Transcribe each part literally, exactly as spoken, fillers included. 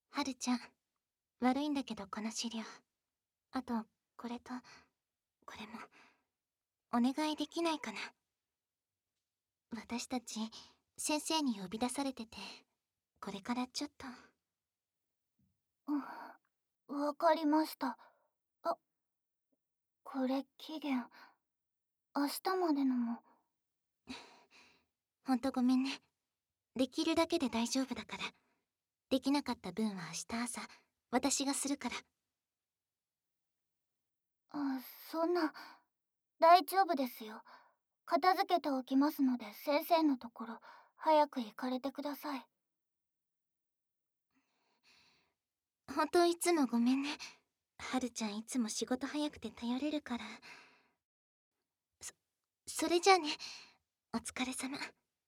はるちゃん、悪いんだけどこの資料。あと、これと、これも、お願いできないかな。私たち、先生に呼び出されてて、これからちょっと。 うん、わかりました。あ、これ期限、明日までのも。 ほんとごめんね。できるだけで大丈夫だから。できなかった分は明日朝、私がするから。 あ、そんな、大丈夫ですよ。片付けておきますので、先生のところ、早く行かれてください。 ほんといつもごめんね。はるちゃんいつも仕事早くて頼れるから。そ、それじゃあね。お疲れ様。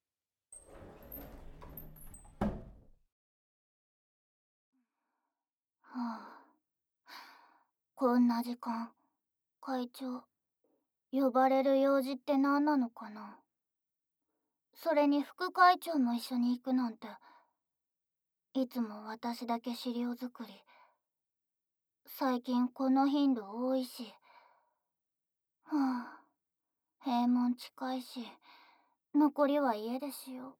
はあ、こんな時間、会長、呼ばれる用事って何なのかな。それに副会長も一緒に行くなんて、いつも私だけ資料作り。最近この頻度多いし。はあ、閉門近いし、残りは家でしよ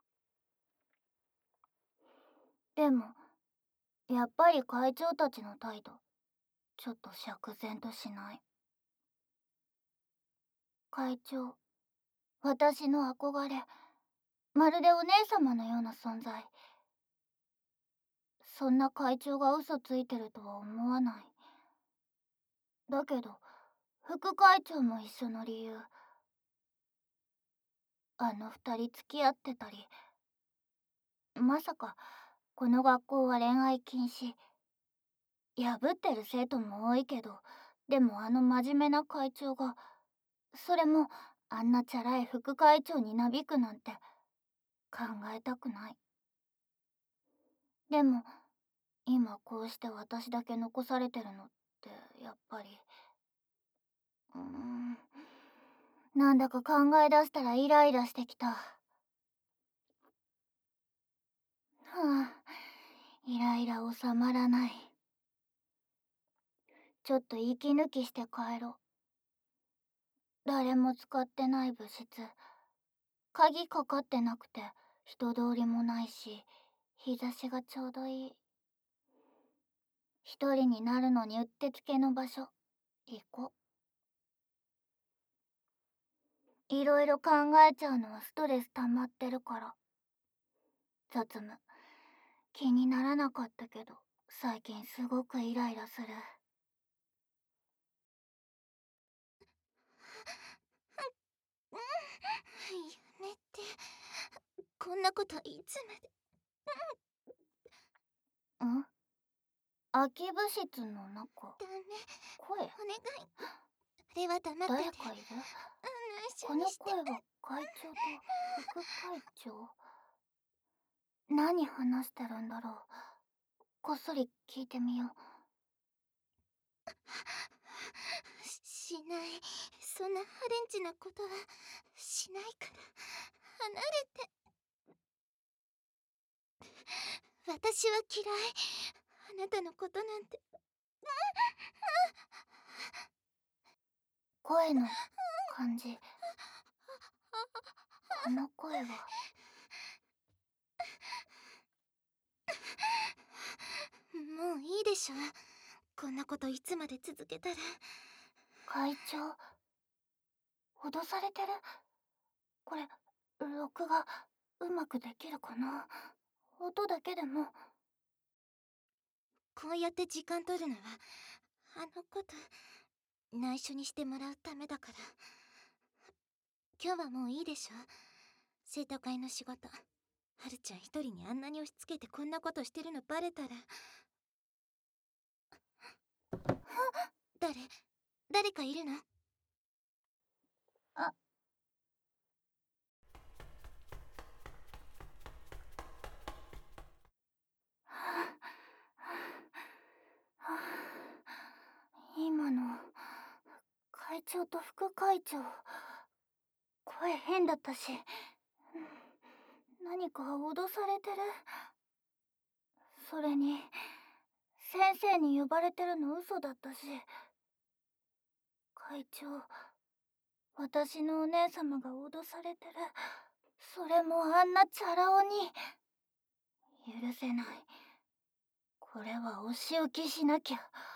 う。でも、やっぱり会長たちの態度、ちょっと釈然としない。会長、私の憧れ、まるでお姉様のような存在。そんな会長が嘘ついてるとは思わない。だけど、副会長も一緒の理由。あの二人付き合ってたり、まさか、この学校は恋愛禁止。破ってる生徒も多いけど、でもあの真面目な会長が、それもあんなチャラい副会長になびくなんて考えたくない。でも今こうして私だけ残されてるのってやっぱり、うーん、なんだか考え出したらイライラしてきた。はあ、イライラ収まらない。ちょっと息抜きして帰ろう。誰も使ってない部室。鍵かかってなくて人通りもないし、日差しがちょうどいい。一人になるのにうってつけの場所行こう。いろいろ考えちゃうのはストレス溜まってるから。雑務気にならなかったけど、最近すごくイライラする。 やめて。こんなこといつまで。 ん、空き部室の中。 ダメ。 声、 お願い。あれは黙ってて。 誰かいる。 あの一緒こにして。 の声は会長と副会長。何話してるんだろう。こっそり聞いてみよう。 しない。そんなハレンチなことはしないから。離れて。私は嫌い。あなたのことなんて。 声の感じ。この声は。 もういいでしょ。こんなこといつまで続けたら。 会長、脅されてる。これ、録画うまくできるかな。音だけでも。 こうやって時間取るのはあのこと内緒にしてもらうためだから。今日はもういいでしょ。生徒会の仕事、はるちゃん一人にあんなに押し付けてこんなことしてるのバレたら。誰誰かいるの？ あ、今の会長と副会長、声変だったし、何か脅されてる。 それに先生に呼ばれてるの嘘だったし。会長、私のお姉様が脅されてる。それもあんなチャラ男に。許せない。これはお仕置きしなきゃ。